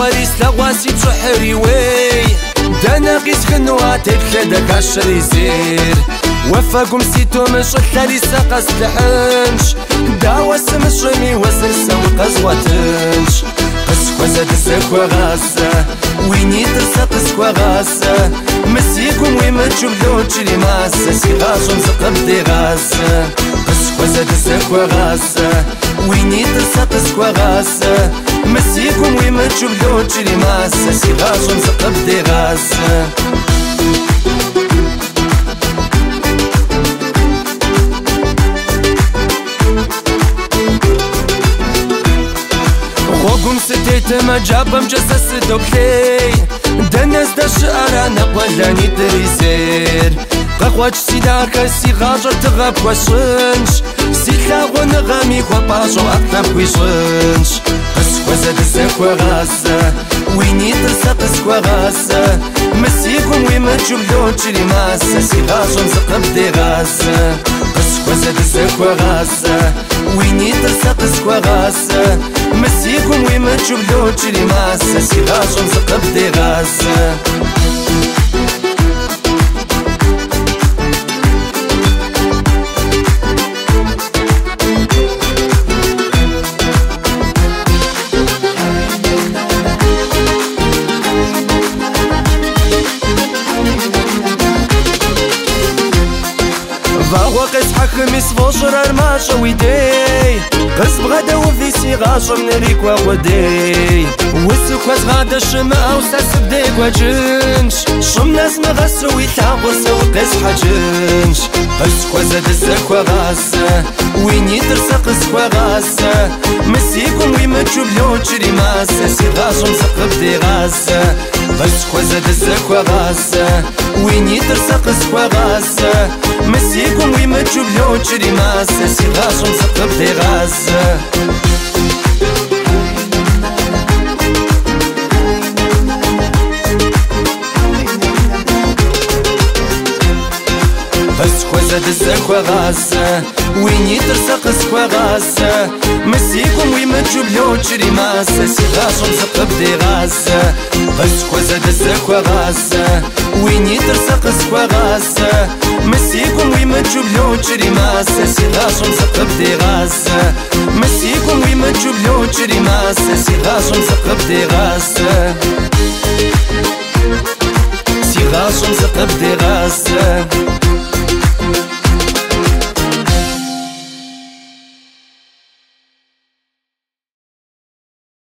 وريس لغواسي تحري وي دانا قيس خنواتك خدك عشري زير وفاكم سيتو مش الثالي ساقس لحنش داوا سمشرمي وسرسا وقزواتنش قسكوا زاد الزكوا غاسة ويني ترسا قسكوا غاسة مسيكم ويمتشو بلوتشري ماسة سيغاشم زقب دي غاسة قسكوا زاد الزكوا غاسة ويني ترسا قسكوا غاسة مسيكم ويمتشو بلوتشري ماسة سيغاشم زقب دي غاسة خوكم ستيت ما جابم جسس دوبلي دنس دش ارانا قولاني تريزير قاقواج سيداك سيغاجر تغاب وشنش سيلا ونغامي خواباجو اقتاب ويشنش قسكوا زاد الزكوا غاسة ويني ترسا قسكوا غاسة مسيكم ويمتشو بلوتشري ماسة سيغاجو مزقب دي غاسة قسكوا زاد الزكوا غاسة ويني ترسا قسكوا غاسة مسيكم ويمتشو بلوتشري ماسة سيغاجو مزقب دي غاسة وقس حكم يصفوشر ارماشا ويدي قس بغدا وفي سيغاشر نريك وغدي وسكواز غادا الشماء وساس بديك وجنش شم ناس مغسو ويتعبو سو قس حجنش قسكوا زاد الزكوا غاسة ويني ترسا قسكوا غاسة مسيكم ويمتشو بلوتشري ماسة سيغاشر مزقب دي غاسة قسكوا زاد الزكوا غاسة ويني ترسا قسكوا غاسة مسيكم ويمتشو بلوتشري ماسة سيغاشر مزقب دي غاسة قسكوا زاد الزكوا غاسة ويني ترسا قسكوا غاسة مسيكم ويمتشو بلوتشري ماسة سيغاشر مزقب دي غاسة قسكوا زاد الزكوا غاسة ويني ترسا قسكوا غاسة مسيكم ويمتشو بلوتشري ماسة سيغاشر مزقب دي غاسة مسيكم ويمتشو بلوتشري ماسة سيغاشر مزقب دي غاسة سيغاشر مزقب دي غاسة